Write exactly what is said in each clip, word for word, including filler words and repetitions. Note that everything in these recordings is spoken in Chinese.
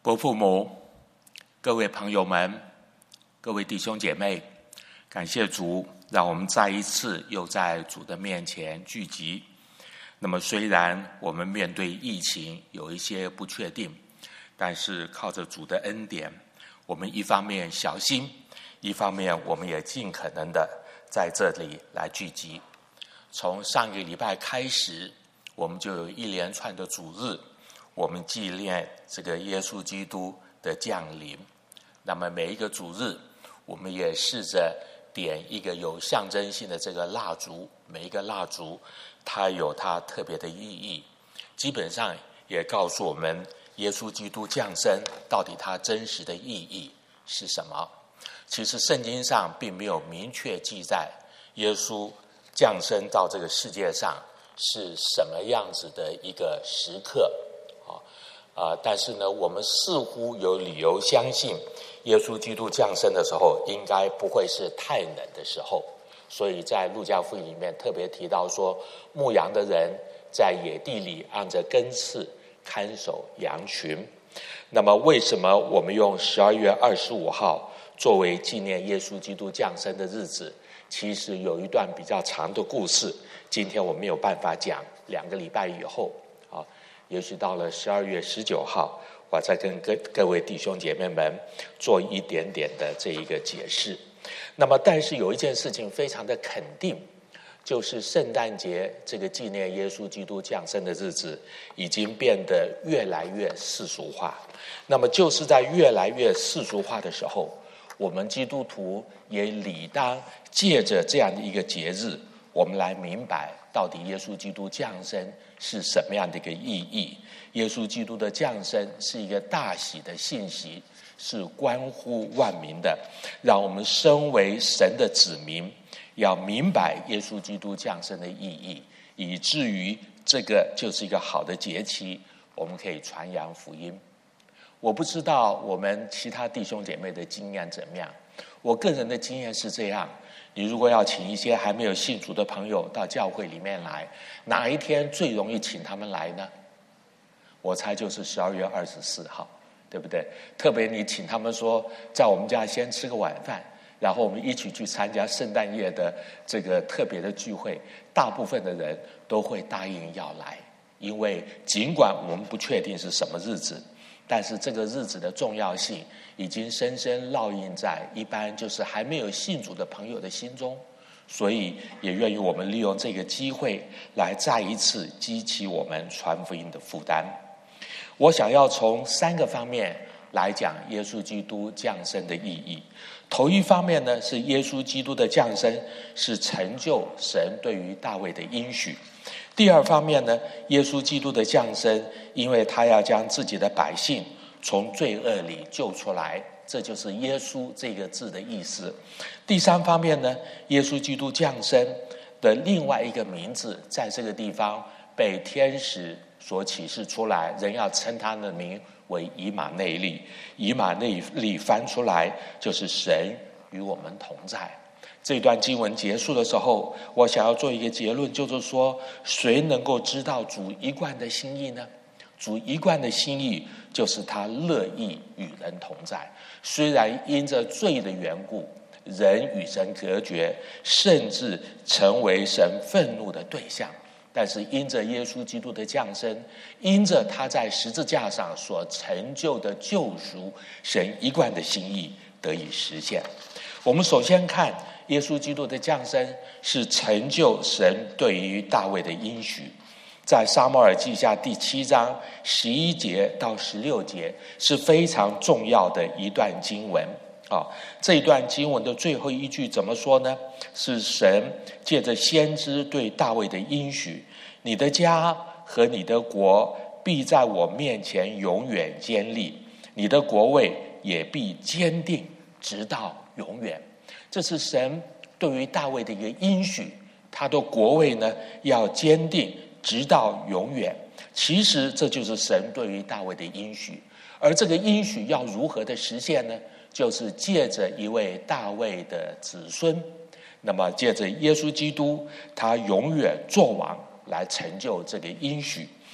伯父母、各位朋友们、各位弟兄姐妹，感谢主，让我们再一次又在主的面前聚集。那么虽然我们面对疫情有一些不确定，但是靠着主的恩典，我们一方面小心，一方面我们也尽可能的在这里来聚集。从上个礼拜开始，我们就有一连串的主日，我们纪念这个耶稣基督的降临。那么每一个主日，我们也试着点一个有象征性的这个蜡烛，每一个蜡烛它有它特别的意义，基本上也告诉我们耶稣基督降生到底它真实的意义是什么。其实圣经上并没有明确记载耶稣降生到这个世界上是什么样子的一个时刻啊、呃、但是呢，我们似乎有理由相信耶稣基督降生的时候应该不会是太冷的时候，所以在路加福音里面特别提到说，牧羊的人在野地里按着更次看守羊群。那么为什么我们用十二月二十五号作为纪念耶稣基督降生的日子？其实有一段比较长的故事，今天我没有办法讲，两个礼拜以后啊，也许到了十二月十九号，我再跟各各位弟兄姐妹们做一点点的这一个解释。那么但是有一件事情非常的肯定，就是圣诞节这个纪念耶稣基督降生的日子已经变得越来越世俗化。那么就是在越来越世俗化的时候，我们基督徒也理当借着这样的一个节日，我们来明白到底耶稣基督降生是什么样的一个意义。耶稣基督的降生是一个大喜的信息，是关乎万民的，让我们身为神的子民要明白耶稣基督降生的意义，以至于这个就是一个好的节期，我们可以传扬福音。我不知道我们其他弟兄姐妹的经验怎么样，我个人的经验是这样，你如果要请一些还没有信主的朋友到教会里面来，哪一天最容易请他们来呢？我猜就是十二月二十四号，对不对？特别你请他们说在我们家先吃个晚饭，然后我们一起去参加圣诞夜的这个特别的聚会，大部分的人都会答应要来，因为尽管我们不确定是什么日子，但是这个日子的重要性已经深深烙印在一般就是还没有信主的朋友的心中，所以也愿意我们利用这个机会来再一次激起我们传福音的负担。我想要从三个方面来讲耶稣基督降生的意义。头一方面呢，是耶稣基督的降生是成就神对于大卫的应许。第二方面呢，耶稣基督的降生，因为他要将自己的百姓从罪恶里救出来，这就是耶稣这个字的意思。第三方面呢，耶稣基督降生的另外一个名字在这个地方被天使所启示出来，人要称他的名为以马内利。以马内利翻出来就是神与我们同在。这段经文结束的时候，我想要做一个结论，就是说，谁能够知道主一贯的心意呢？主一贯的心意就是他乐意与人同在。虽然因着罪的缘故，人与神隔绝，甚至成为神愤怒的对象，但是因着耶稣基督的降生，因着他在十字架上所成就的救赎，神一贯的心意得以实现。我们首先看耶稣基督的降生是成就神对于大卫的应许。在撒母耳记下第七章十一节到十六节是非常重要的一段经文啊。这一段经文的最后一句怎么说呢？是神借着先知对大卫的应许，你的家和你的国必在我面前永远坚立，你的国位也必坚定直到永远。这是神对于大卫的一个应许，他的国位呢要坚定直到永远。其实这就是神对于大卫的应许，而这个应许要如何的实现呢？就是借着一位大卫的子孙，那么借着耶稣基督他永远作王来成就这个应许。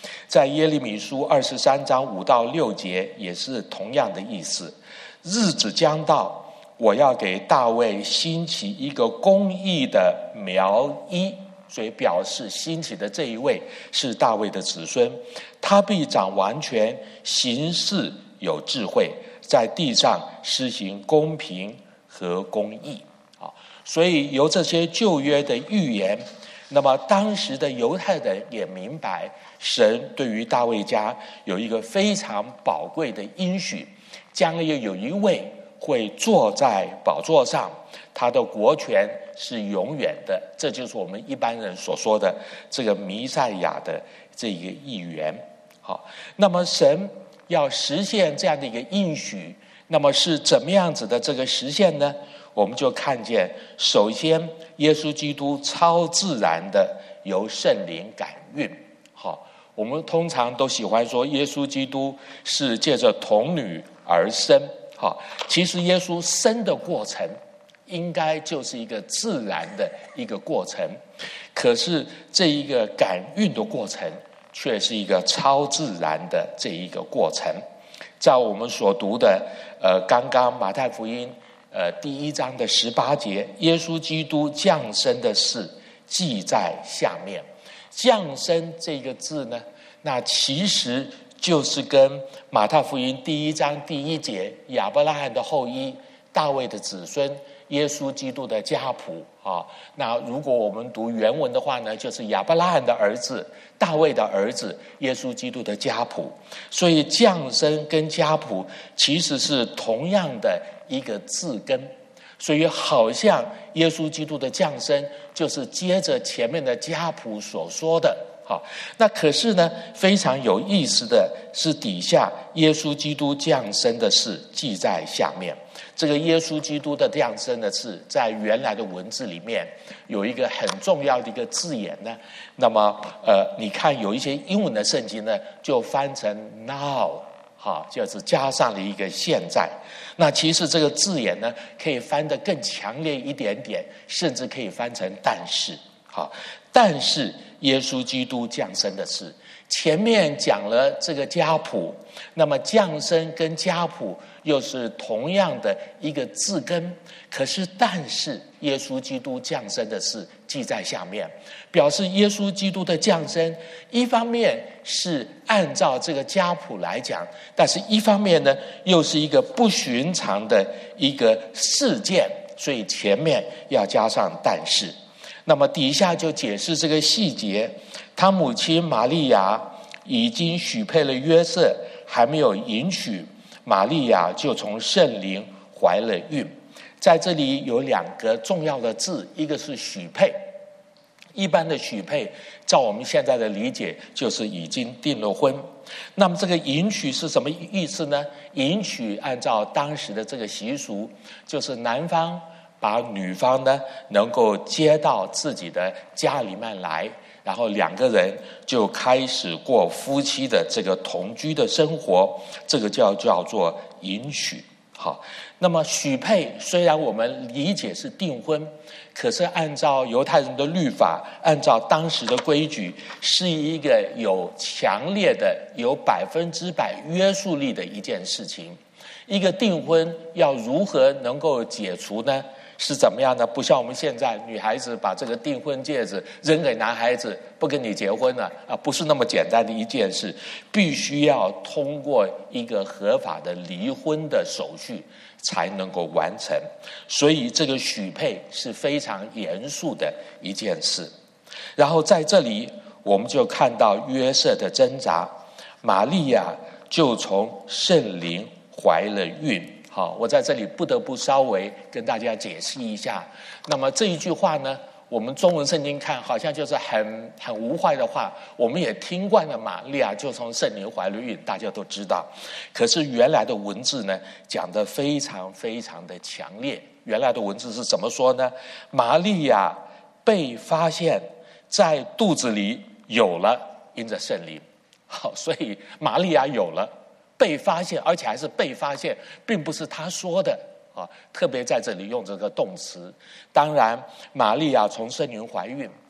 在耶利米书二十三章五到六节也是同样的意思。日子将到，我要给大卫兴起一个公义的苗裔，所以表示兴起的这一位是大卫的子孙，他必掌完全，行事有智慧，在地上施行公平和公义。好，所以由这些旧约的预言，那么当时的犹太人也明白，神对于大卫家有一个非常宝贵的应许，将来有一位会坐在宝座上，他的国权是永远的，这就是我们一般人所说的这个弥赛亚的这一个预言。好，那么神要实现这样的一个应许，那么是怎么样子的这个实现呢？我们就看见，首先耶稣基督超自然的由圣灵感孕。好，我们通常都喜欢说耶稣基督是借着童女而生。好，其实耶稣生的过程应该就是一个自然的一个过程，可是这一个感孕的过程却是一个超自然的这一个过程。在我们所读的呃，刚刚马太福音呃第一章的十八节，耶稣基督降生的事记在下面。降生这个字呢，那其实就是跟马太福音第一章第一节亚伯拉罕的后裔、大卫的子孙、耶稣基督的家谱啊。那如果我们读原文的话呢，就是亚伯拉罕的儿子、大卫的儿子、耶稣基督的家谱。所以降生跟家谱其实是同样的一个字根，所以好像耶稣基督的降生就是接着前面的家谱所说的。好，那可是呢，非常有意思的是，底下耶稣基督降生的事记在下面。这个耶稣基督的降生的事，在原来的文字里面有一个很重要的一个字眼呢。那么，呃，你看有一些英文的圣经呢，就翻成 now， 好，就是加上了一个现在。那其实这个字眼呢，可以翻得更强烈一点点，甚至可以翻成但是。好，但是耶稣基督降生的事，前面讲了这个家谱，那么降生跟家谱又是同样的一个字根，可是但是耶稣基督降生的事记在下面，表示耶稣基督的降生一方面是按照这个家谱来讲，但是一方面呢又是一个不寻常的一个事件，所以前面要加上但是。那么底下就解释这个细节，他母亲玛利亚已经许配了约瑟，还没有迎娶，玛利亚就从圣灵怀了孕。在这里有两个重要的字，一个是许配，一般的许配照我们现在的理解就是已经订了婚。那么这个迎娶是什么意思呢？迎娶按照当时的这个习俗，就是男方把女方呢能够接到自己的家里面来，然后两个人就开始过夫妻的这个同居的生活，这个叫叫做迎娶。好，那么许配虽然我们理解是订婚，可是按照犹太人的律法，按照当时的规矩，是一个有强烈的、有百分之百约束力的一件事情。一个订婚要如何能够解除呢？是怎么样的？不像我们现在女孩子把这个订婚戒指扔给男孩子，不跟你结婚了啊，不是那么简单的一件事，必须要通过一个合法的离婚的手续才能够完成。所以这个许配是非常严肃的一件事。然后在这里我们就看到约瑟的挣扎，玛利亚就从圣灵怀了孕。好，我在这里不得不稍微跟大家解释一下。那么这一句话呢，我们中文圣经看好像就是很很无坏的话，我们也听惯了玛利亚就从圣灵怀了孕，大家都知道。可是原来的文字呢，讲得非常非常的强烈。原来的文字是怎么说呢？玛利亚被发现在肚子里有了因着圣灵。好，所以玛利亚有了。被发现，而且还是被发现，并不是他说的啊。特别在这里用这个动词。当然，玛利亚从圣灵怀孕，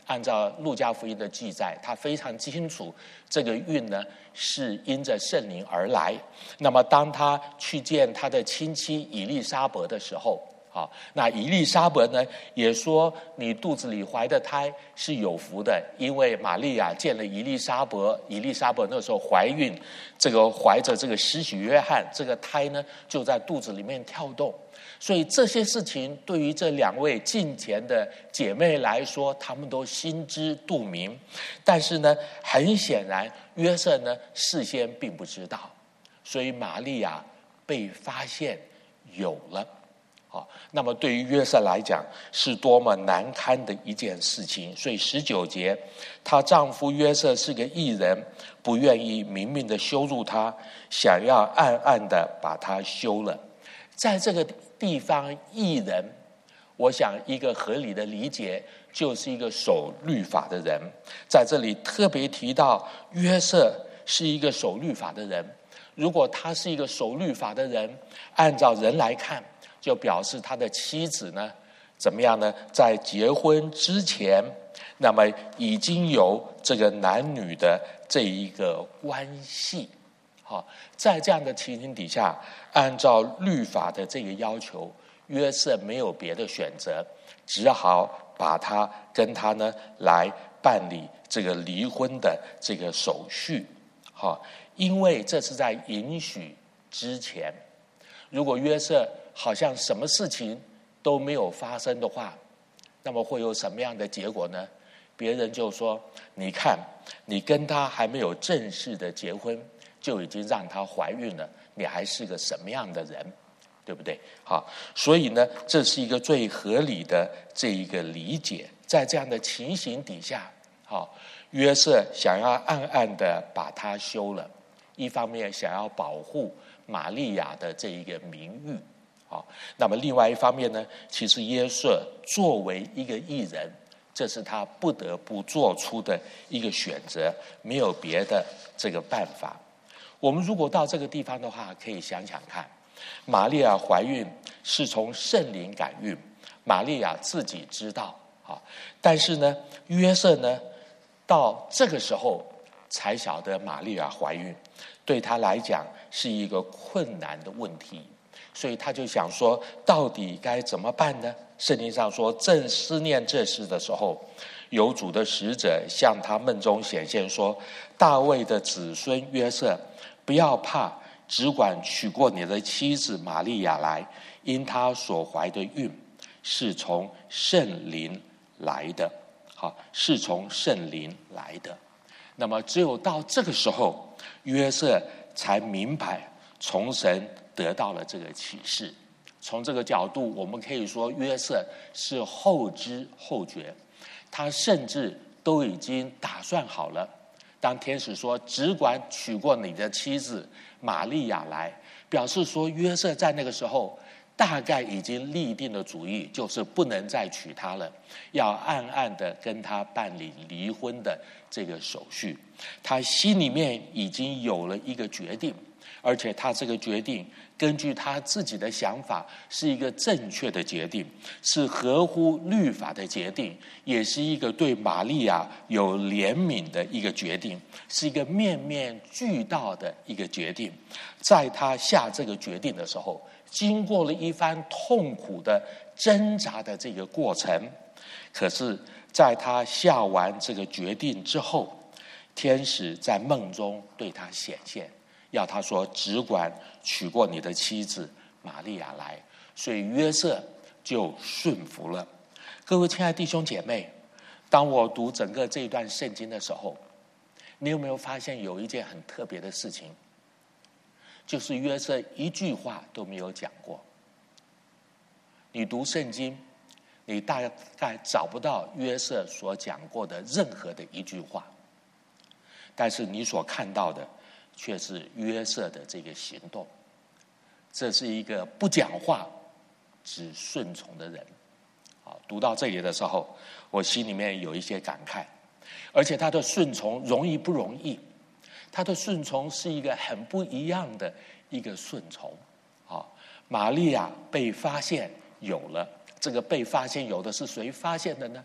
按照路加福音的记载，他非常清楚这个孕呢是因着圣灵而来。那么当他去见他的亲戚以利沙伯的时候，好，那以利沙伯呢也说，你肚子里怀的胎是有福的，因为玛利亚见了以利沙伯，以利沙伯那时候怀孕，这个怀着这个施洗约翰，这个胎呢就在肚子里面跳动。所以这些事情对于这两位近前的姐妹来说，她们都心知肚明。但是呢，很显然约瑟呢事先并不知道，所以玛利亚被发现有了。好，那么对于约瑟来讲是多么难堪的一件事情。所以十九节，她丈夫约瑟是个义人，不愿意明明的羞辱她，想要暗暗的把她休了。在这个地方，义人，我想一个合理的理解就是一个守律法的人。在这里特别提到约瑟是一个守律法的人，如果他是一个守律法的人，按照人来看，就表示他的妻子呢怎么样呢？在结婚之前，那么已经有这个男女的这一个关系。好，在这样的情形底下，按照律法的这个要求，约瑟没有别的选择，只好把他跟他呢来办理这个离婚的这个手续。好，因为这是在允许之前。如果约瑟好像什么事情都没有发生的话，那么会有什么样的结果呢？别人就说，你看你跟他还没有正式的结婚，就已经让她怀孕了，你还是个什么样的人，对不对？好，所以呢，这是一个最合理的这一个理解。在这样的情形底下，好，约瑟想要暗暗的把她休了，一方面想要保护玛利亚的这一个名誉，好，那么另外一方面呢，其实约瑟作为一个义人，这是他不得不做出的一个选择，没有别的这个办法。我们如果到这个地方的话，可以想想看，玛利亚怀孕是从圣灵感孕，玛利亚自己知道，好，但是呢，约瑟呢，到这个时候才晓得玛利亚怀孕，对他来讲是一个困难的问题，所以他就想说，到底该怎么办呢？圣经上说，正思念这事的时候，有主的使者向他梦中显现说，大卫的子孙约瑟，不要怕，只管娶过你的妻子玛利亚来，因她所怀的孕是从圣灵来的。好，是从圣灵来的。那么只有到这个时候，约瑟才明白从神得到了这个启示。从这个角度，我们可以说约瑟是后知后觉，他甚至都已经打算好了，当天使说只管娶过你的妻子玛利亚来，表示说约瑟在那个时候大概已经立定了主意，就是不能再娶她了，要暗暗的跟她办理离婚的这个手续。他心里面已经有了一个决定，而且他这个决定根据他自己的想法是一个正确的决定，是合乎律法的决定，也是一个对玛利亚有怜悯的一个决定，是一个面面俱到的一个决定。在他下这个决定的时候，经过了一番痛苦的挣扎的这个过程，可是在他下完这个决定之后，天使在梦中对他显现，要他说只管娶过你的妻子玛利亚来，所以约瑟就顺服了。各位亲爱的弟兄姐妹，当我读整个这一段圣经的时候，你有没有发现有一件很特别的事情，就是约瑟一句话都没有讲过。你读圣经，你大概找不到约瑟所讲过的任何的一句话，但是你所看到的却是约瑟的这个行动。这是一个不讲话只顺从的人。好，读到这里的时候，我心里面有一些感慨，而且他的顺从容易不容易？他的顺从是一个很不一样的一个顺从。好，玛利亚被发现有了，这个被发现有的是谁发现的呢？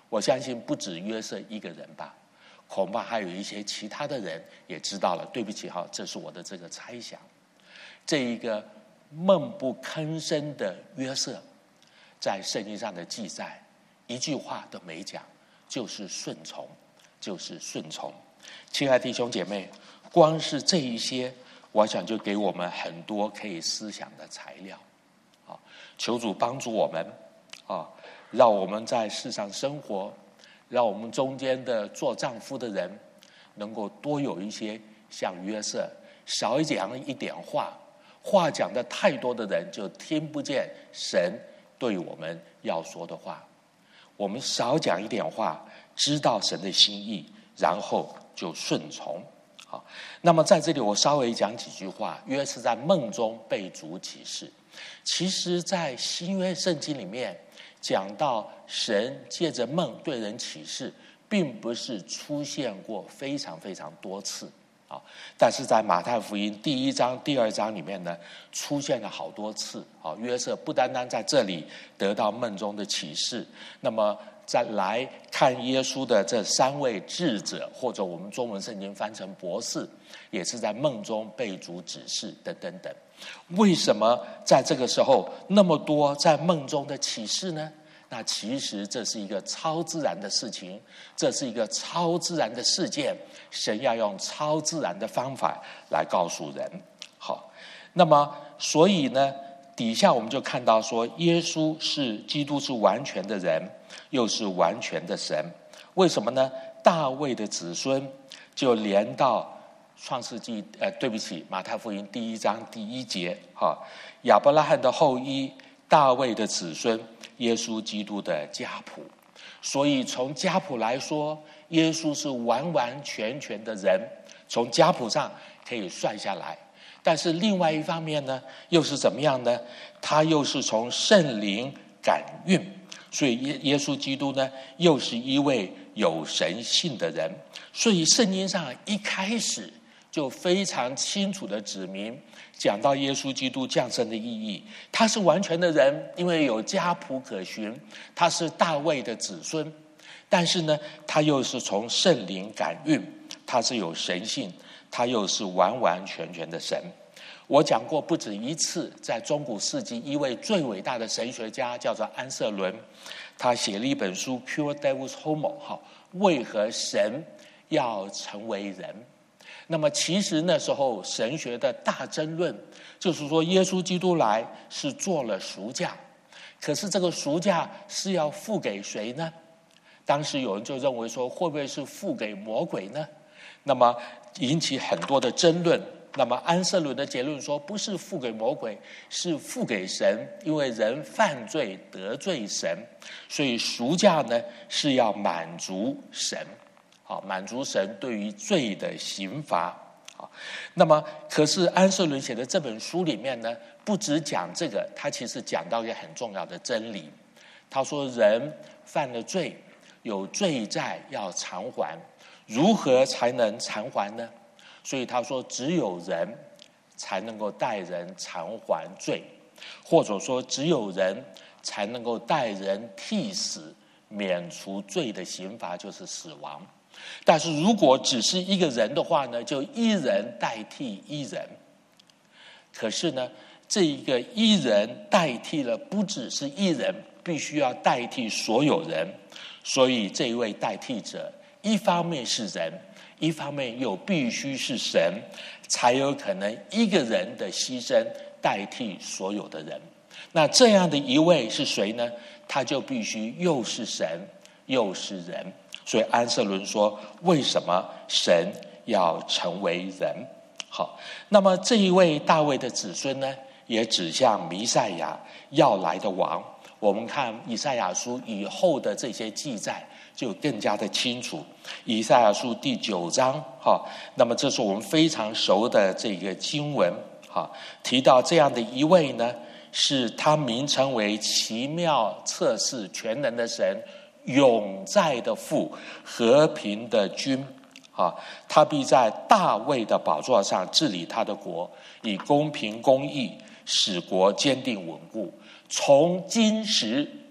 我相信不止约瑟一个人吧，恐怕还有一些其他的人也知道了。对不起哈，这是我的这个猜想。这一个闷不吭声的约瑟，在圣经上的记载一句话都没讲，就是顺从，就是顺从。亲爱的弟兄姐妹，光是这一些，我想就给我们很多可以思想的材料。啊，求主帮助我们啊，让我们在世上生活，让我们中间的做丈夫的人能够多有一些像约瑟，少讲一点话，话讲的太多的人就听不见神对我们要说的话。我们少讲一点话，知道神的心意，然后就顺从。好，那么在这里我稍微讲几句话。约瑟在梦中被主启示。其实在新约圣经里面讲到神借着梦对人启示，并不是出现过非常非常多次啊，但是在马太福音第一章第二章里面呢，出现了好多次啊。约瑟不单单在这里得到梦中的启示，那么再来看耶稣的这三位智者，或者我们中文圣经翻成博士，也是在梦中被主指示等等等。为什么在这个时候那么多在梦中的启示呢？那其实这是一个超自然的事情，这是一个超自然的事件，神要用超自然的方法来告诉人。好，那么所以呢，底下我们就看到说，耶稣是基督，是完全的人，又是完全的神。为什么呢？大卫的子孙就连到创世纪，呃，对不起，马太福音第一章第一节，哈，亚伯拉罕的后裔，大卫的子孙，耶稣基督的家谱。所以从家谱来说，耶稣是完完全全的人，从家谱上可以算下来。但是另外一方面呢，又是怎么样呢？他又是从圣灵感孕，所以耶耶稣基督呢，又是一位有神性的人。所以圣经上一开始就非常清楚的指明，讲到耶稣基督降生的意义。他是完全的人，因为有家谱可循，他是大卫的子孙，但是呢，他又是从圣灵感孕，他是有神性，他又是完完全全的神。我讲过不止一次，在中古世纪一位最伟大的神学家叫做安瑟伦，他写了一本书 Cur Deus Homo， 为何神要成为人。那么其实那时候神学的大争论就是说，耶稣基督来是做了赎价，可是这个赎价是要付给谁呢？当时有人就认为说，会不会是付给魔鬼呢？那么引起很多的争论。那么安瑟伦的结论说，不是付给魔鬼，是付给神，因为人犯罪得罪神，所以赎价呢是要满足神，好，满足神对于罪的刑罚。好，那么可是安瑟伦写的这本书里面呢，不只讲这个，他其实讲到一个很重要的真理。他说，人犯了罪，有罪债要偿还，如何才能偿还呢？所以他说，只有人才能够代人偿还罪，或者说只有人才能够代人替死，免除罪的刑罚，就是死亡。但是如果只是一个人的话呢，就一人代替一人。可是呢，这一个一人代替了不只是一人，必须要代替所有人。所以这一位代替者，一方面是人，一方面又必须是神，才有可能一个人的牺牲代替所有的人。那这样的一位是谁呢？他就必须又是神又是人。所以安瑟伦说，为什么神要成为人？好，那么这一位大卫的子孙呢，也指向弥赛亚要来的王。我们看以赛亚书以后的这些记载就更加的清楚。以赛亚书第九章，哈，那么这是我们非常熟的这个经文，哈，提到这样的一位呢，是他名称为奇妙测试全能的神，永在的父，和平的君，啊，他必在大卫的宝座上治理他的国，以公平公义使国坚定稳固，从今时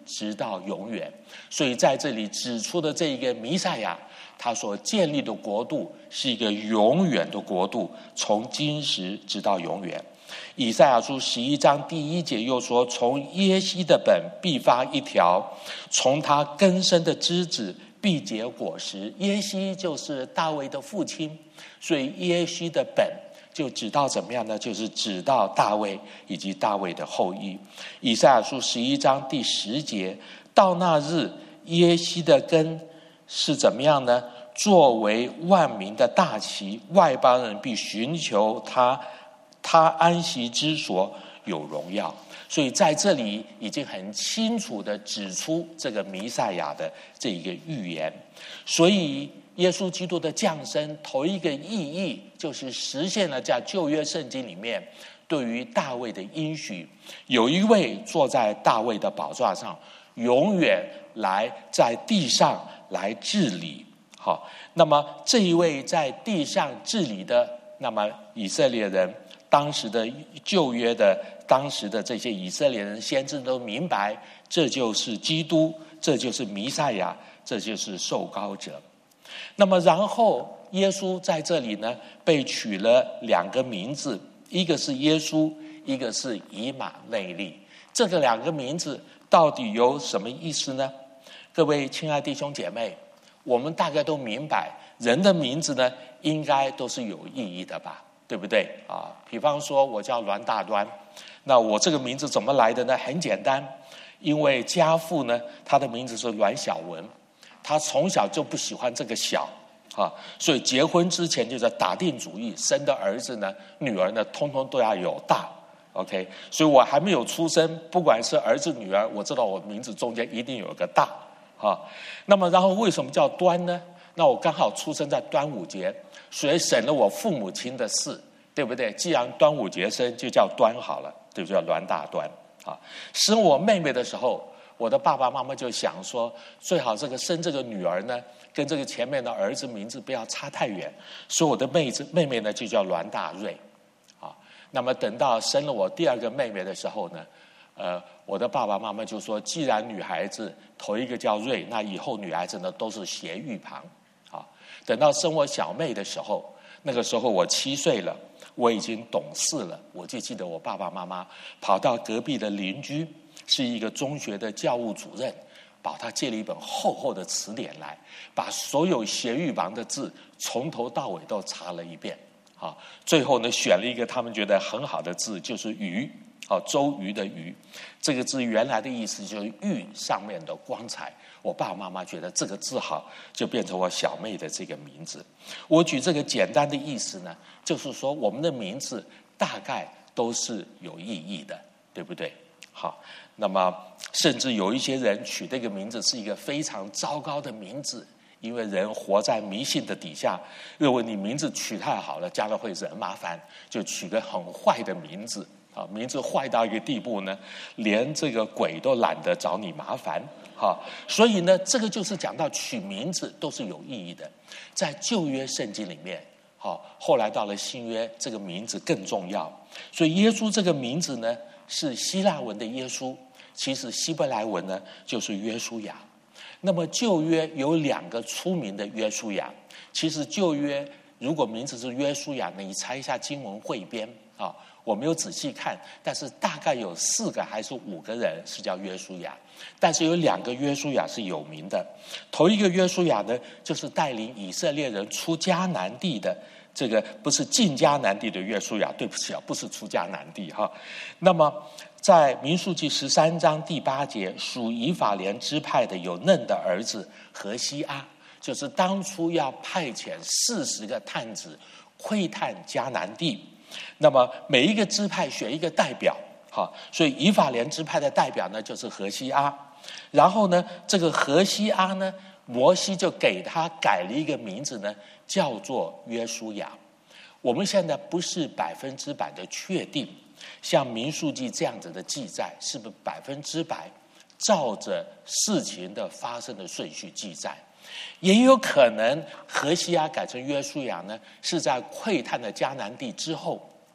直到永远。所以在这里指出的这一个弥赛亚，他所建立的国度是一个永远的国度，从今时直到永远。以赛亚书十一章第一节又说，从耶西的本必发一条，从他根生的枝子必结果实。耶西就是大卫的父亲，所以耶西的本就指到怎么样呢？就是指到大卫以及大卫的后裔。以赛亚书十一章第十节，到那日耶西的根是怎么样呢？作为万民的大旗，外邦人必寻求他，他安息之所有荣耀。所以在这里已经很清楚地指出这个弥赛亚的这一个预言。所以耶稣基督的降生头一个意义，就是实现了在旧约圣经里面对于大卫的应许，有一位坐在大卫的宝座上，永远来在地上来治理。好，那么这一位在地上治理的，那么以色列人当时的旧约的当时的这些以色列人先知都明白，这就是基督，这就是弥赛亚，这就是受膏者。那么然后耶稣在这里呢被取了两个名字，一个是耶稣，一个是以马内利。这个两个名字到底有什么意思呢？各位亲爱弟兄姐妹，我们大概都明白，人的名字呢应该都是有意义的吧，对不对啊？比方说我叫栾大端，那我这个名字怎么来的呢？很简单，因为家父呢他的名字是栾小文，他从小就不喜欢这个小啊，所以结婚之前就在打定主意，生的儿子呢女儿呢通通都要有大。OK， 所以我还没有出生，不管是儿子女儿，我知道我名字中间一定有个大啊。那么然后为什么叫端呢？那我刚好出生在端午节，所以省了我父母亲的事，对不对？既然端午节生，就叫端好了，对不对？叫栾大端啊。生我妹妹的时候，我的爸爸妈妈就想说，最好这个生这个女儿呢，跟这个前面的儿子名字不要差太远，所以我的妹子妹妹呢就叫栾大瑞。那么等到生了我第二个妹妹的时候呢，呃，我的爸爸妈妈就说，既然女孩子头一个叫瑞，那以后女孩子呢都是斜玉旁啊。等到生我小妹的时候，那个时候我七岁了，我已经懂事了，我就记得我爸爸妈妈跑到隔壁的邻居，是一个中学的教务主任，把他借了一本厚厚的词典来，把所有斜玉旁的字从头到尾都查了一遍。啊，最后呢，选了一个他们觉得很好的字，就是鱼，啊，周瑜的瑜，这个字原来的意思就是玉上面的光彩。我爸爸妈妈觉得这个字好，就变成我小妹的这个名字。我举这个简单的意思呢，就是说我们的名字大概都是有意义的，对不对？好，那么甚至有一些人取这个名字是一个非常糟糕的名字。因为人活在迷信的底下，认为你名字取太好了，将来会惹麻烦，就取个很坏的名字啊！名字坏到一个地步呢，连这个鬼都懒得找你麻烦哈。所以呢，这个就是讲到取名字都是有意义的。在旧约圣经里面，好，后来到了新约，这个名字更重要。所以耶稣这个名字呢，是希腊文的耶稣，其实希伯来文呢就是约书亚。那么旧约有两个出名的约书亚，其实旧约如果名字是约书亚，你猜一下经文汇编啊？我没有仔细看，但是大概有四个还是五个人是叫约书亚，但是有两个约书亚是有名的。头一个约书亚呢，就是带领以色列人出迦南地的，这个不是进迦南地的约书亚，对不起啊，不是出迦南地哈。那么在民数记十三章第八节，属以法莲支派的有嫩的儿子何西阿，就是当初要派遣四十个探子窥探迦南地。那么每一个支派选一个代表，好，所以以法莲支派的代表呢就是何西阿。然后呢，这个何西阿呢，摩西就给他改了一个名字呢，叫做约书亚。我们现在不是百分之百的确定，像民数记这样子的记载是不是百分之百照着事情的发生的顺序记载？也有可能何西阿改成约书亚呢，是在窥探的迦南地之后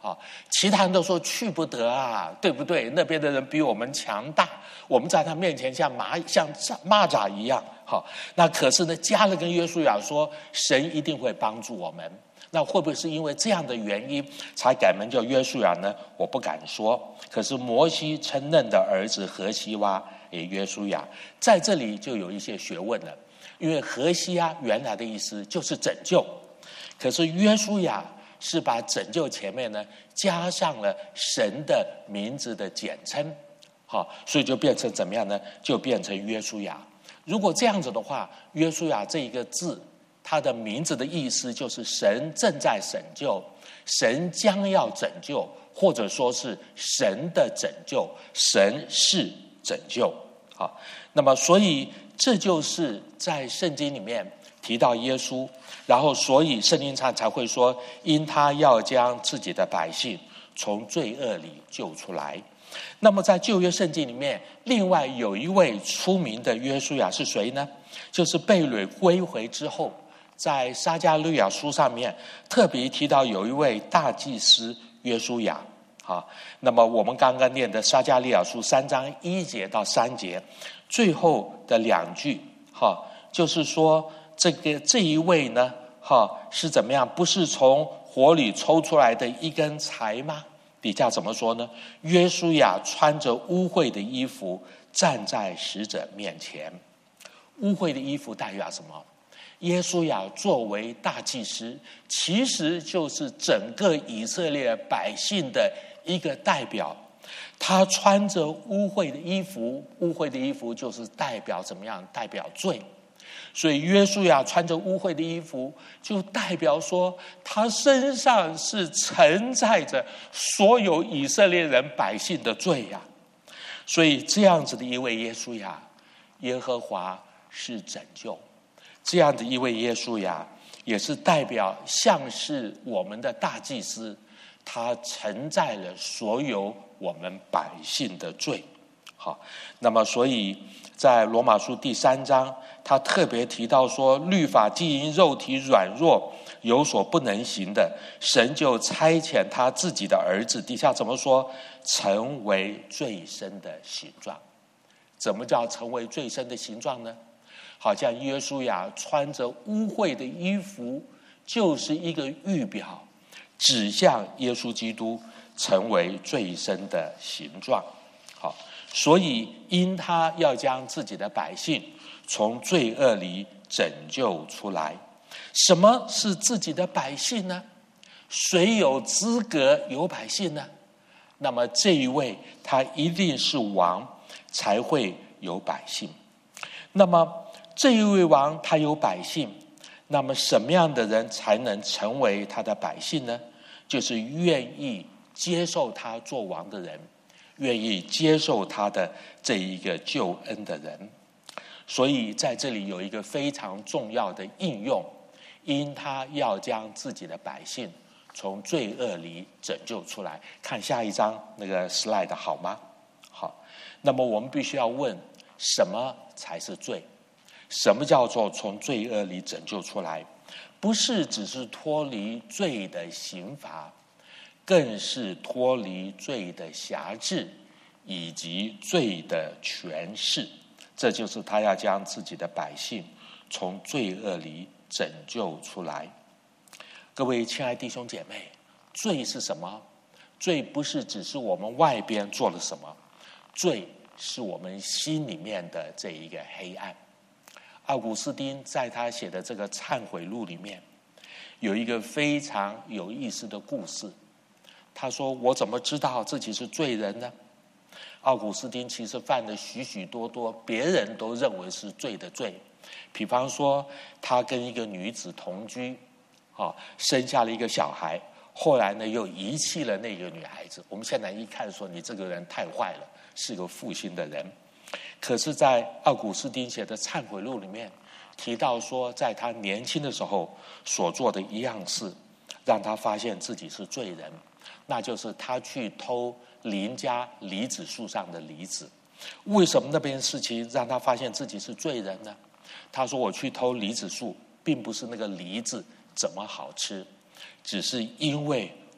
啊，其他人都说去不得啊，对不对？那边的人比我们强大，我们在他面前像蚂像蚂蚱一样。好，那可是呢，迦勒跟约书亚说，神一定会帮助我们。那会不会是因为这样的原因才改名叫约书亚呢？我不敢说。可是摩西称嫩的儿子何西阿也约书亚，在这里就有一些学问了。因为何西阿原来的意思就是拯救，可是约书亚是把拯救前面呢加上了神的名字的简称，好，所以就变成怎么样呢？就变成约书亚。如果这样子的话，约书亚这一个字，它的名字的意思就是神正在拯救，神将要拯救，或者说是神的拯救，神是拯救。好，那么所以这就是在圣经里面提到耶稣，然后所以圣经上才会说，因他要将自己的百姓从罪恶里救出来。那么在旧约圣经里面，另外有一位出名的约书亚是谁呢？就是被掳归回之后，在撒迦利亚书上面特别提到有一位大祭司约书亚。好，那么我们刚刚念的撒迦利亚书三章一节到三节，最后的两句，哈，就是说这个这一位呢，哈，是怎么样？不是从火里抽出来的一根柴吗？底下怎么说呢？约书亚穿着污秽的衣服站在使者面前。污秽的衣服代表什么？耶稣亚作为大祭司，其实就是整个以色列百姓的一个代表。他穿着污秽的衣服，污秽的衣服就是代表怎么样？代表罪。所以约书亚穿着污秽的衣服，就代表说他身上是承载着所有以色列人百姓的罪呀。所以这样子的一位耶稣亚，耶和华是拯救。这样的一位耶稣亚，也是代表像是我们的大祭司，他承载了所有我们百姓的罪。好，那么所以在罗马书第三章，他特别提到说，律法既因肉体软弱有所不能行的，神就差遣他自己的儿子，底下怎么说？成为罪身的形状。怎么叫成为罪身的形状呢？好像约书亚穿着污秽的衣服，就是一个预表，指向耶稣基督成为罪身的形状。好，所以因他要将自己的百姓从罪恶里拯救出来。什么是自己的百姓呢？谁有资格有百姓呢？那么这一位他一定是王，才会有百姓。那么这一位王他有百姓，那么什么样的人才能成为他的百姓呢？就是愿意接受他做王的人，愿意接受他的这一个救恩的人。所以在这里有一个非常重要的应用，因他要将自己的百姓从罪恶里拯救出来。看下一章那个 slide 好吗？好，那么我们必须要问，什么才是罪？什么叫做从罪恶里拯救出来？不是只是脱离罪的刑罚，更是脱离罪的辖制以及罪的权势。这就是他要将自己的百姓从罪恶里拯救出来。各位亲爱弟兄姐妹，罪是什么？罪不是只是我们外边做了什么，罪是我们心里面的这一个黑暗。奥古斯丁在他写的这个忏悔录里面，有一个非常有意思的故事。他说，我怎么知道自己是罪人呢？奥古斯丁其实犯了许许多多别人都认为是罪的罪。比方说，他跟一个女子同居，啊，生下了一个小孩，后来呢又遗弃了那个女孩子。我们现在一看说，你这个人太坏了，是个负心的人。可是在奥古斯丁写的忏悔录里面提到说，在他年轻的时候所做的一样事，让他发现自己是罪人，那就是他去偷邻家梨子树上的梨子。为什么那边事情让他发现自己是罪人呢？他说，我去偷梨子树，并不是那个梨子怎么好吃，只是因为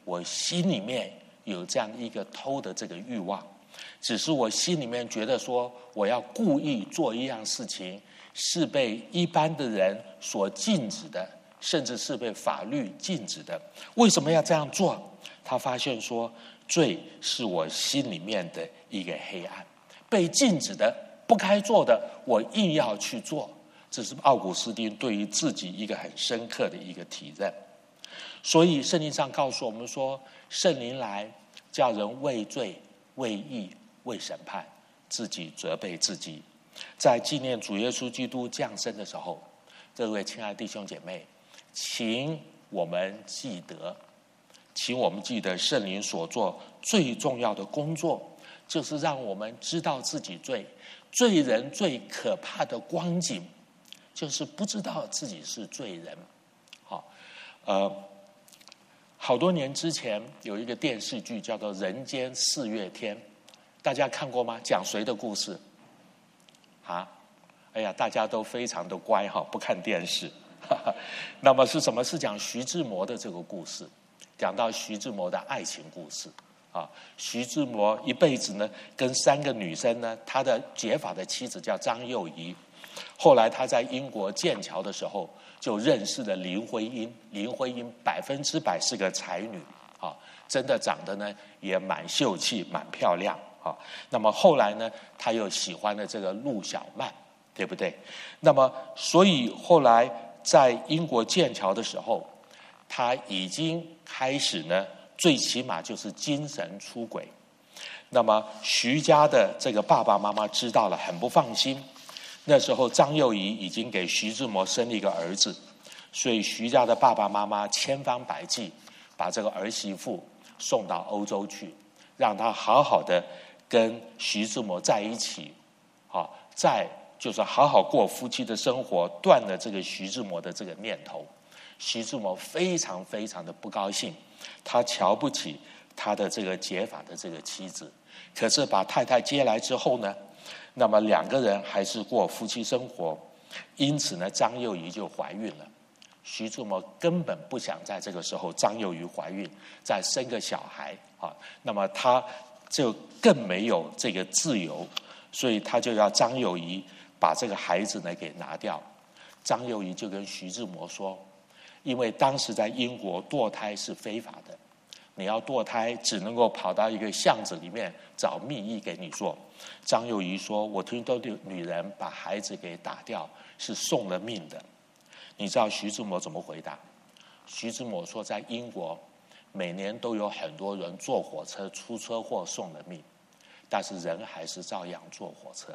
我心里面有这样一个偷的这个欲望，只是我心里面觉得说，我要故意做一样事情，是被一般的人所禁止的，甚至是被法律禁止的。为什么要这样做？他发现说，罪是我心里面的一个黑暗，被禁止的、不该做的，我硬要去做。这是奥古斯丁对于自己一个很深刻的一个体认。所以圣经上告诉我们说，圣灵来叫人为罪、为义、为审判，自己责备自己。在纪念主耶稣基督降生的时候，各位亲爱的弟兄姐妹，请我们记得，请我们记得圣灵所做最重要的工作，就是让我们知道自己罪。罪人最可怕的光景，就是不知道自己是罪人。好，呃，好多年之前有一个电视剧叫做《人间四月天》，大家看过吗？讲谁的故事？啊，哎呀，大家都非常的乖哈，不看电视。那么是什么？是讲徐志摩的这个故事，讲到徐志摩的爱情故事啊。徐志摩一辈子呢，跟三个女生呢，他的结发的妻子叫张幼仪。后来他在英国剑桥的时候，就认识了林徽因。林徽因百分之百是个才女啊，真的长得呢也蛮秀气、蛮漂亮啊。那么后来呢，他又喜欢了这个陆小曼，对不对？那么所以后来在英国剑桥的时候，他已经开始呢，最起码就是精神出轨。那么徐家的这个爸爸妈妈知道了，很不放心。那时候张幼仪已经给徐志摩生了一个儿子，所以徐家的爸爸妈妈千方百计把这个儿媳妇送到欧洲去，让他好好的跟徐志摩在一起，啊，再就是好好过夫妻的生活，断了这个徐志摩的这个念头。徐志摩非常非常的不高兴，他瞧不起他的这个结发的这个妻子。可是把太太接来之后呢，那么两个人还是过夫妻生活，因此呢，张幼仪就怀孕了。徐志摩根本不想在这个时候张幼仪怀孕，再生个小孩啊，那么他就更没有这个自由，所以他就要张幼仪把这个孩子呢给拿掉。张幼仪就跟徐志摩说，因为当时在英国堕胎是非法的，你要堕胎只能够跑到一个巷子里面找秘医给你做。张幼仪说，我听到女人把孩子给打掉是送了命的。你知道徐志摩怎么回答？徐志摩说，在英国每年都有很多人坐火车出车祸送了命，但是人还是照样坐火车。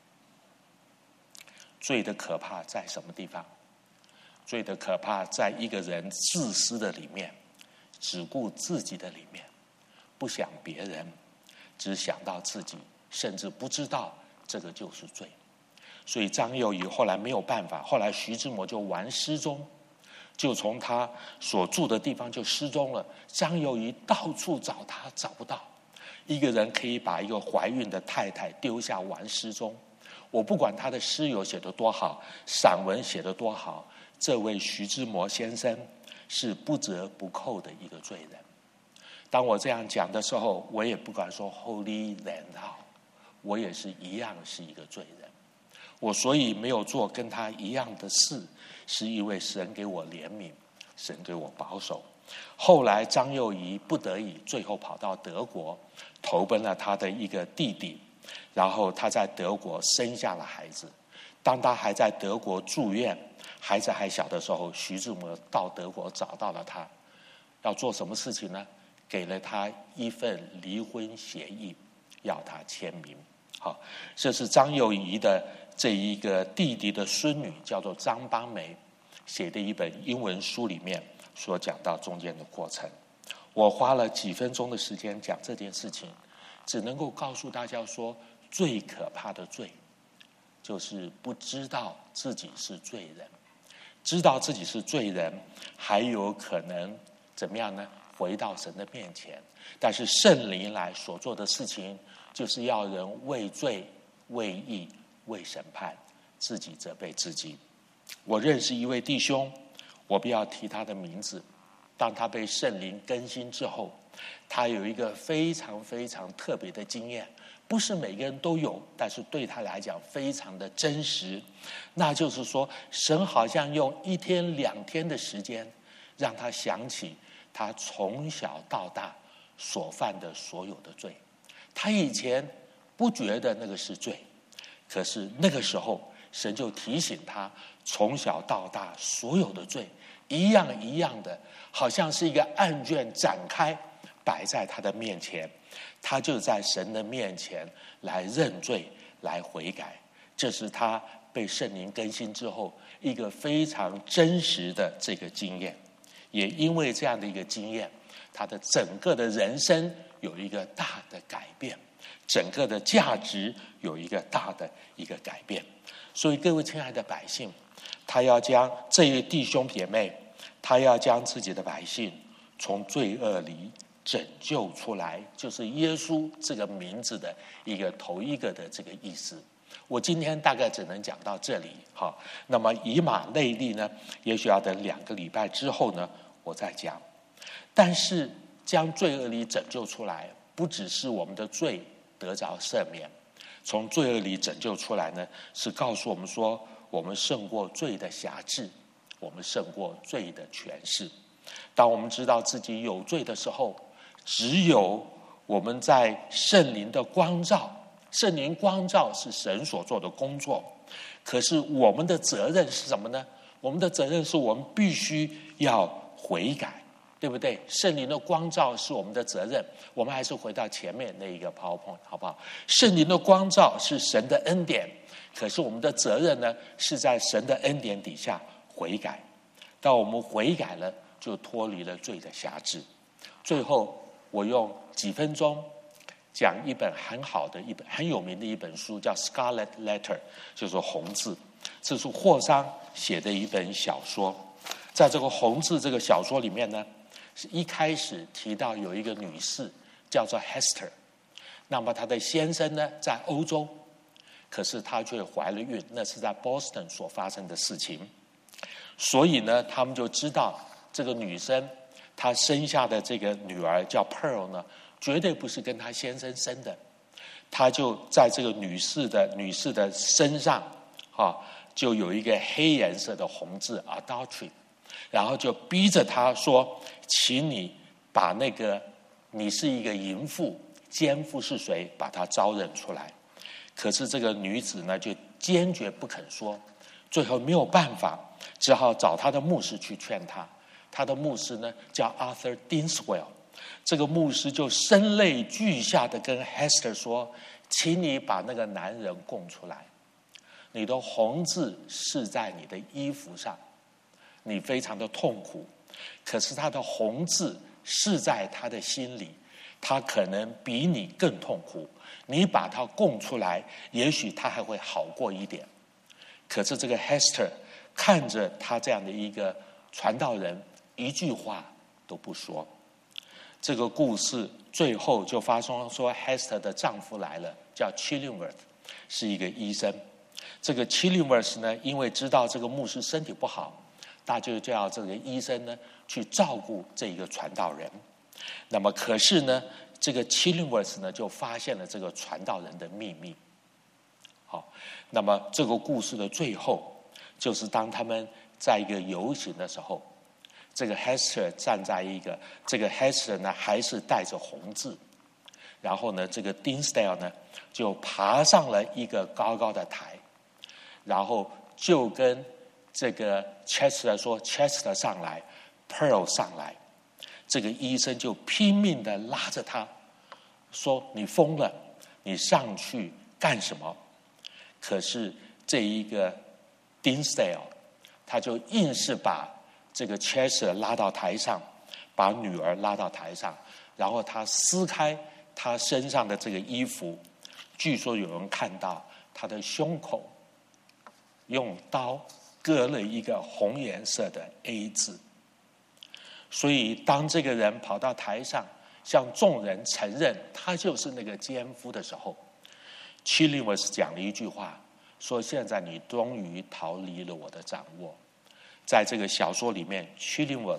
罪的可怕在什么地方？罪的可怕在一个人自私的里面，只顾自己的里面，不想别人，只想到自己，甚至不知道这个就是罪。所以张幼仪后来没有办法，后来徐志摩就玩失踪，就从他所住的地方就失踪了。张幼仪到处找他，找不到。一个人可以把一个怀孕的太太丢下玩失踪，我不管他的诗有写得多好，散文写得多好，这位徐志摩先生是不折不扣的一个罪人。当我这样讲的时候，我也不敢说 Holy Land， 我也是一样是一个罪人。我所以没有做跟他一样的事，是因为神给我怜悯，神给我保守。后来张幼仪不得已，最后跑到德国，投奔了他的一个弟弟，然后他在德国生下了孩子。当他还在德国住院，孩子还小的时候，徐志摩到德国找到了他，要做什么事情呢？给了他一份离婚协议，要他签名。好，这是张幼仪的这一个弟弟的孙女，叫做张邦梅，写的一本英文书里面所讲到中间的过程。我花了几分钟的时间讲这件事情，只能够告诉大家说，最可怕的罪就是不知道自己是罪人。知道自己是罪人，还有可能怎么样呢？回到神的面前。但是圣灵来所做的事情，就是要人为罪、为义、为审判，自己责备自己。我认识一位弟兄，我不要提他的名字， 当他被圣灵更新之后，他有一个非常非常特别的经验，不是每个人都有，但是对他来讲非常的真实。那就是说，神好像用一天两天的时间，让他想起他从小到大所犯的所有的罪。他以前不觉得那个是罪，可是那个时候神就提醒他，从小到大所有的罪一样一样的，好像是一个案卷展开摆在他的面前，他就在神的面前来认罪，来悔改。这是他被圣灵更新之后一个非常真实的这个经验。也因为这样的一个经验，他的整个的人生有一个大的改变，整个的价值有一个大的一个改变。所以各位亲爱的百姓，他要将这位弟兄姐妹，他要将自己的百姓从罪恶里拯救出来，就是耶稣这个名字的一个头一个的这个意思。我今天大概只能讲到这里，好，那么以马内利呢，也许要等两个礼拜之后呢，我再讲。但是将罪恶里拯救出来，不只是我们的罪得着赦免，从罪恶里拯救出来呢，是告诉我们说，我们胜过罪的辖制，我们胜过罪的权势。当我们知道自己有罪的时候，只有我们在圣灵的光照，圣灵光照是神所做的工作，可是我们的责任是什么呢？我们的责任是我们必须要悔改，对不对？圣灵的光照是我们的责任。我们还是回到前面那一个 PowerPoint 好不好？圣灵的光照是神的恩典，可是我们的责任呢，是在神的恩典底下悔改。当我们悔改了，就脱离了罪的辖制。最后我用几分钟讲一本很好的一本很有名的一本书，叫 Scarlet Letter， 就是红字。这是霍桑写的一本小说。在这个红字这个小说里面呢，是一开始提到有一个女士叫做 Hester， 那么她的先生呢在欧洲，可是她却怀了孕，那是在 Boston 所发生的事情。所以呢，他们就知道这个女生她生下的这个女儿叫 Pearl 呢，绝对不是跟她先生生的。她就在这个女士的女士的身上，啊，就有一个黑颜色的红字 adultery， 然后就逼着她说，请你把那个你是一个淫妇，奸夫是谁，把她招认出来。可是这个女子呢，就坚决不肯说，最后没有办法，只好找他的牧师去劝他。他的牧师呢叫 Arthur Dinswell， 这个牧师就声泪俱下的跟 Hester 说，请你把那个男人供出来，你的红字是在你的衣服上，你非常的痛苦，可是他的红字是在他的心里，他可能比你更痛苦，你把他供出来，也许他还会好过一点。可是这个 Hester 看着他这样的一个传道人，一句话都不说。这个故事最后就发生说 Hester 的丈夫来了，叫 Chillingworth， 是一个医生。这个 Chillingworth 呢，因为知道这个牧师身体不好，他就叫这个医生呢去照顾这一个传道人。那么可是呢，这个 Chillingworth 呢就发现了这个传道人的秘密。好，那么这个故事的最后，就是当他们在一个游行的时候，这个 Hester 站在一个，这个 Hester 呢还是带着红字，然后呢，这个 Dinsdale 呢就爬上了一个高高的台，然后就跟这个 Chester 说 Chester 上来 Pearl 上来，这个医生就拼命的拉着他说，你疯了，你上去干什么？可是这一个 Dinsdale 他就硬是把这个 Chester 拉到台上，把女儿拉到台上，然后他撕开他身上的这个衣服，据说有人看到他的胸口用刀割了一个红颜色的 A 字。所以当这个人跑到台上向众人承认他就是那个奸夫的时候， Chillingworth 讲了一句话，说现在你终于逃离了我的掌握。在这个小说里面， Chillingworth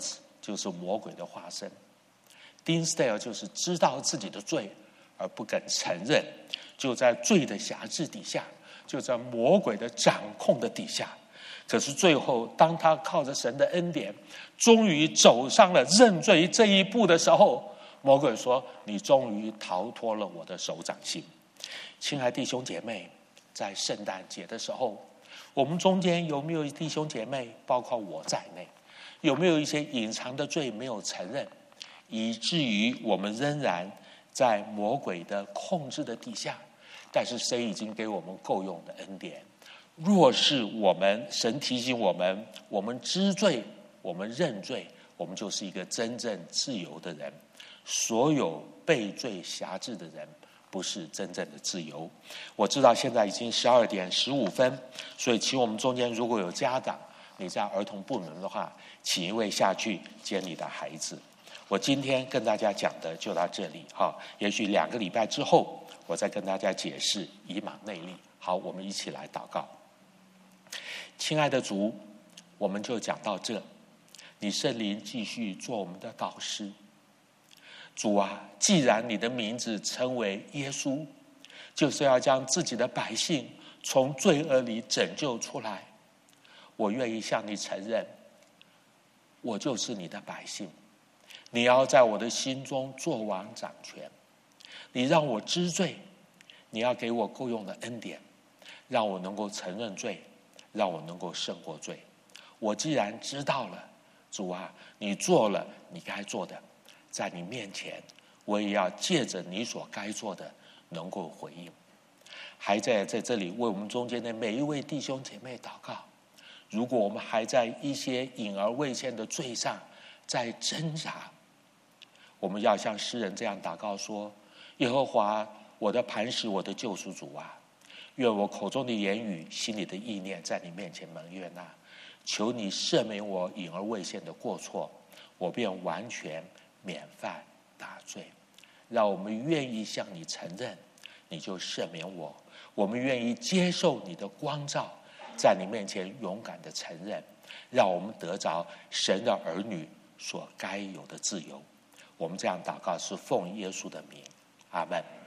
就是魔鬼的化身。Dinsdale 就是知道自己的罪而不肯承认，就在罪的辖制底下，就在魔鬼的掌控的底下。可是最后，当他靠着神的恩典，终于走上了认罪这一步的时候，魔鬼说：“你终于逃脱了我的手掌心。”亲爱弟兄姐妹，在圣诞节的时候，我们中间有没有弟兄姐妹，包括我在内，有没有一些隐藏的罪没有承认，以至于我们仍然在魔鬼的控制的底下？但是谁已经给我们够用的恩典？若是我们，神提醒我们，我们知罪，我们认罪，我们就是一个真正自由的人。所有被罪辖制的人，不是真正的自由。我知道现在已经十二点十五分，所以请我们中间如果有家长，你在儿童部门的话，请一位下去接你的孩子。我今天跟大家讲的就到这里哈，也许两个礼拜之后，我再跟大家解释以马内利。好，我们一起来祷告。亲爱的主，我们就讲到这，你圣灵继续做我们的导师。主啊，既然你的名字称为耶稣，就是要将自己的百姓从罪恶里拯救出来。我愿意向你承认，我就是你的百姓，你要在我的心中作王掌权。你让我知罪，你要给我够用的恩典，让我能够承认罪，让我能够胜过罪。我既然知道了，主啊，你做了你该做的，在你面前，我也要借着你所该做的，能够回应。还在在这里为我们中间的每一位弟兄姐妹祷告。如果我们还在一些隐而未现的罪上在挣扎，我们要像诗人这样祷告说：耶和华，我的磐石，我的救赎主啊，愿我口中的言语，心里的意念，在你面前蒙悦纳。求你赦免我隐而未现的过错，我便完全免犯大罪。让我们愿意向你承认，你就赦免我。我们愿意接受你的光照，在你面前勇敢的承认，让我们得着神的儿女所该有的自由。我们这样祷告是奉耶稣的名，阿们。